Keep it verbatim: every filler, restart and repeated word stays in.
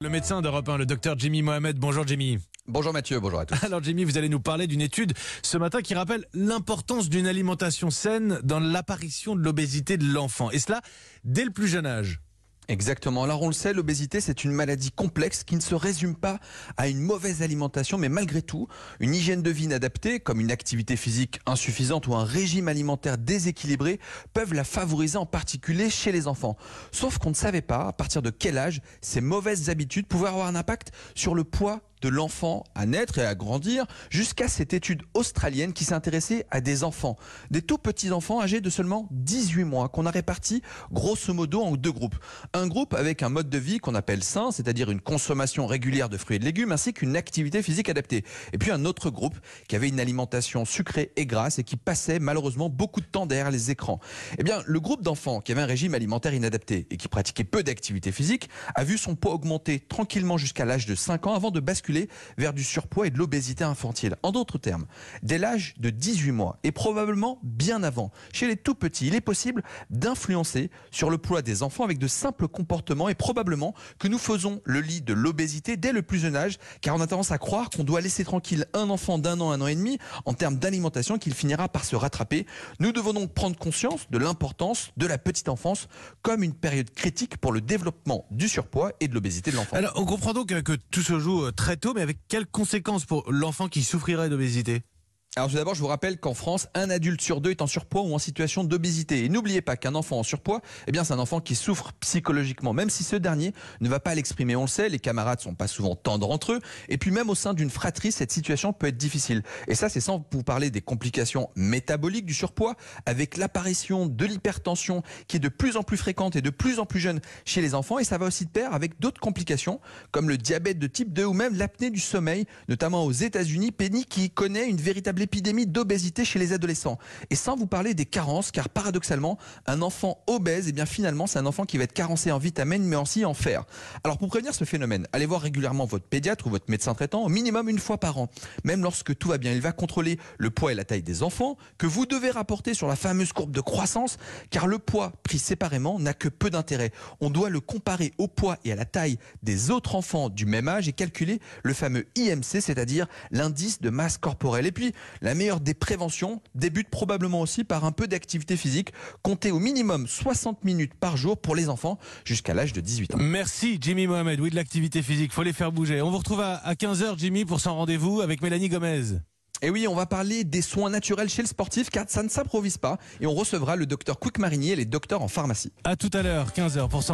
Le médecin d'Europe un, le docteur Jimmy Mohamed. Bonjour Jimmy. Bonjour Mathieu, bonjour à tous. Alors Jimmy, vous allez nous parler d'une étude ce matin qui rappelle l'importance d'une alimentation saine dans l'apparition de l'obésité de l'enfant. Et cela dès le plus jeune âge. Exactement. Alors on le sait, l'obésité c'est une maladie complexe qui ne se résume pas à une mauvaise alimentation, mais malgré tout, une hygiène de vie inadaptée, comme une activité physique insuffisante ou un régime alimentaire déséquilibré, peuvent la favoriser en particulier chez les enfants. Sauf qu'on ne savait pas à partir de quel âge ces mauvaises habitudes pouvaient avoir un impact sur le poids de l'enfant à naître et à grandir, jusqu'à cette étude australienne qui s'intéressait à des enfants, des tout petits enfants âgés de seulement dix-huit mois, qu'on a répartis grosso modo en deux groupes. Un groupe avec un mode de vie qu'on appelle sain, c'est-à-dire une consommation régulière de fruits et de légumes, ainsi qu'une activité physique adaptée. Et puis un autre groupe qui avait une alimentation sucrée et grasse et qui passait malheureusement beaucoup de temps derrière les écrans. Eh bien, le groupe d'enfants qui avait un régime alimentaire inadapté et qui pratiquait peu d'activité physique a vu son poids augmenter tranquillement jusqu'à l'âge de cinq ans avant de basculer vers du surpoids et de l'obésité infantile. En d'autres termes, dès l'âge de dix-huit mois et probablement bien avant, chez les tout petits, il est possible d'influencer sur le poids des enfants avec de simples comportements et probablement que nous faisons le lit de l'obésité dès le plus jeune âge, car on a tendance à croire qu'on doit laisser tranquille un enfant d'un an, un an et demi en termes d'alimentation, qu'il finira par se rattraper. Nous devons donc prendre conscience de l'importance de la petite enfance comme une période critique pour le développement du surpoids et de l'obésité de l'enfant. Alors on comprend donc que tout se joue très tôt, mais avec quelles conséquences pour l'enfant qui souffrirait d'obésité ? Alors tout d'abord, je vous rappelle qu'en France, un adulte sur deux est en surpoids ou en situation d'obésité. Et n'oubliez pas qu'un enfant en surpoids, eh bien, c'est un enfant qui souffre psychologiquement, même si ce dernier ne va pas l'exprimer. On le sait, les camarades sont pas souvent tendres entre eux. Et puis même au sein d'une fratrie, cette situation peut être difficile. Et ça, c'est sans vous parler des complications métaboliques du surpoids, avec l'apparition de l'hypertension qui est de plus en plus fréquente et de plus en plus jeune chez les enfants. Et ça va aussi de pair avec d'autres complications, comme le diabète de type deux ou même l'apnée du sommeil, notamment aux États-Unis, pays qui connaît une véritable l'épidémie d'obésité chez les adolescents. Et sans vous parler des carences, car paradoxalement, un enfant obèse, eh bien finalement, c'est un enfant qui va être carencé en vitamines, mais aussi en fer. Alors pour prévenir ce phénomène, allez voir régulièrement votre pédiatre ou votre médecin traitant, au minimum une fois par an. Même lorsque tout va bien, il va contrôler le poids et la taille des enfants, que vous devez rapporter sur la fameuse courbe de croissance, car le poids pris séparément n'a que peu d'intérêt. On doit le comparer au poids et à la taille des autres enfants du même âge et calculer le fameux I M C, c'est-à-dire l'indice de masse corporelle. Et puis, la meilleure des préventions débute probablement aussi par un peu d'activité physique. Comptez au minimum soixante minutes par jour pour les enfants jusqu'à l'âge de dix-huit ans. Merci Jimmy Mohamed. Oui, de l'activité physique, faut les faire bouger. On vous retrouve à quinze heures Jimmy pour son rendez-vous avec Mélanie Gomez. Et oui, on va parler des soins naturels chez le sportif, car ça ne s'improvise pas. Et on recevra le docteur Quick Marinier et les docteurs en pharmacie. À tout à l'heure, quinze heures pour